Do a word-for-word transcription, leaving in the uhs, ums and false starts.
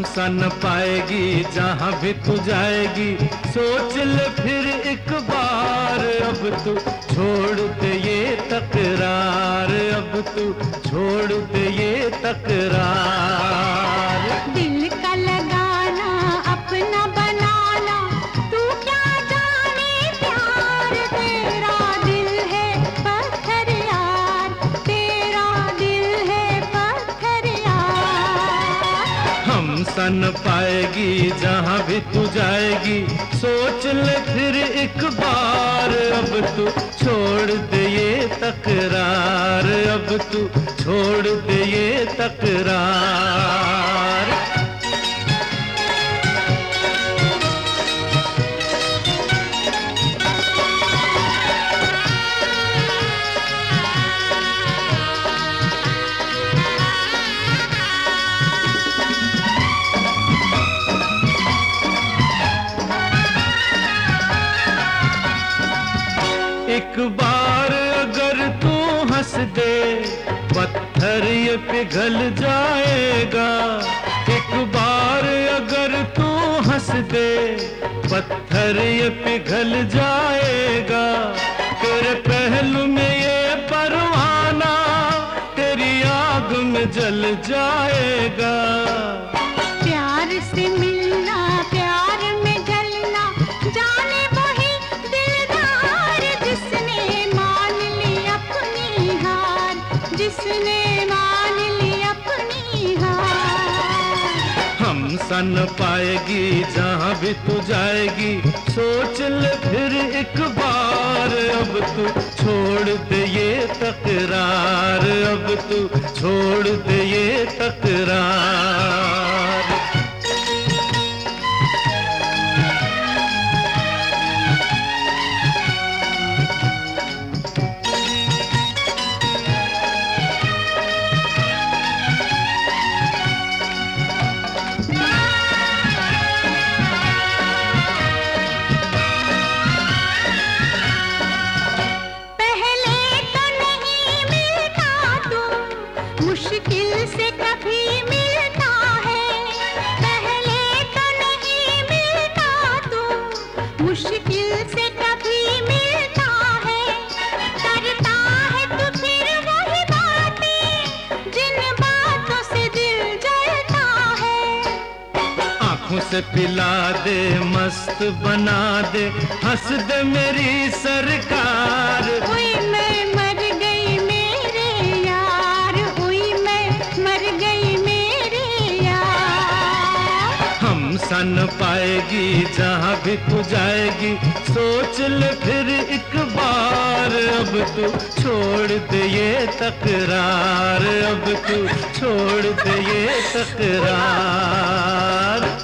सा न पाएगी जहाँ भी तू जाएगी, सोच ले फिर एक बार। अब तू छोड़ दे ये तकरार, अब तू छोड़ दे ये तकरार। दिल का लगाना अपना बनाना, तू क्या जाने प्यार। तेरा दिल है पत्थर यार, तेरा दिल है पत्थर यार। हम सा न पाएगी जहाँ भी तू जाएगी, सोच ले फिर एक बार। अब तू छोड़ दे ये तकरार, अब तू छोड़ दे ये तकरार। एक बार अगर तू हंस दे, पत्थर ये पिघल जाएगा। एक बार अगर तू हंस दे, पत्थर ये पिघल जाएगा। तेरे पहलू में ये परवाना तेरी आग में जल जाएगा। प्यार से मिलना प्यार में जलना, जाने वही दिलदार जिसने मान ली अपनी हार, जिसने मान ली अपनी हार। हम सा न पाएगी जहाँ भी तू जाएगी, सोच ले फिर एक बार। अब तू छोड़ दे ये तकरार, अब तू छोड़ दे ये तकरार। मुश्किल से कभी मिलता है, पहले तो नहीं मिलता तू, मुश्किल से कभी मिलता है। करता है तो फिर वही बातें, जिन बातों से दिल जलता है। आँखों से पिला दे, मस्त बना दे, हंस दे मेरी सरकार। हुई मैं मर गई मेरे यार, हुई मैं मर गई मेरे यार। हम सा न पाएगी जहाँ भी तू जाएगी, सोच ले फिर एक बार। अब तू छोड़ दे ये तकरार, अब तू छोड़ दे ये तकरार।